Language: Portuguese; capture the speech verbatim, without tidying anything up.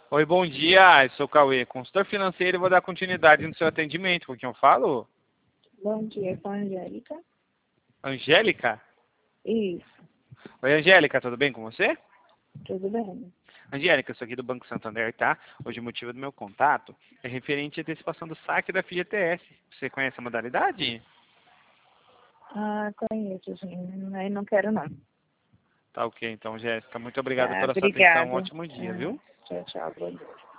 Oi, bom dia. Eu sou o Cauê, consultor financeiro, e vou dar continuidade no seu atendimento. Com quem eu falo? Bom dia, com a Angélica. Angélica? Isso, Oi, Angélica, tudo bem com você? tudo bem. Angélica, eu sou aqui do Banco Santander, tá? Hoje o motivo do meu contato é referente à antecipação do saque da F G T S. Você conhece a modalidade? Ah, conheço, sim. Aí não quero não. Tá ok, então, Jéssica. Muito obrigado Tá, pela sua atenção. Um obrigada. ótimo dia, Ah, viu? tchau, tchau, bom dia.